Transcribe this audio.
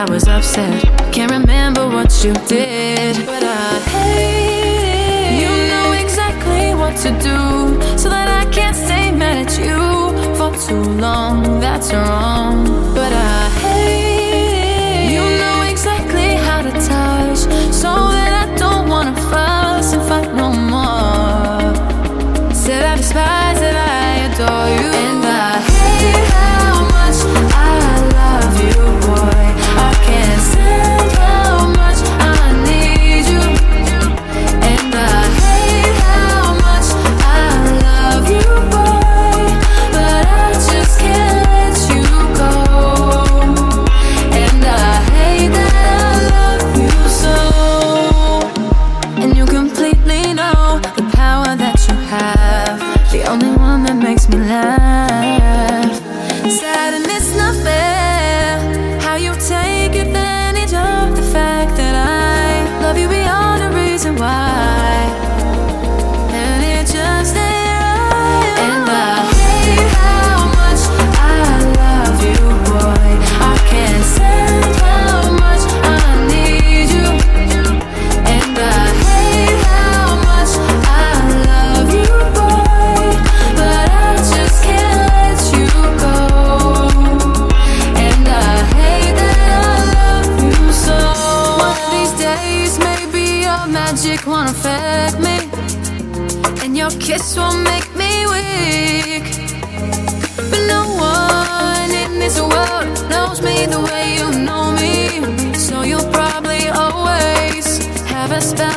I was upset. Can't remember what you did, but I hate it. You know exactly what to do, so that I can't stay mad at you for too long. That's wrong, but I hate it. You know exactly how to touch, so that I don't wanna fuss and fight no more. Said I despise that I adore you, and I hate how much I love you, boy. I can't stand how much I need you, and I hate how much I love you, boy, but I just can't let you go. And I hate that I love you so. And you completely know the power that you have, the only one that makes me laugh. Sad and it's not fair how you take advantage of the fact that I love you beyond a reason why, and it just ain't right. And I hate how much I love you, boy. I can't stand how much I need you, and I hate how much I love you, boy, but I just can't let you go. And I hate that I love you so. One of these days, maybe your magic won't affect me, and your kiss won't make me weak. But no one in this world knows me the way you know me, so you'll probably always have a spell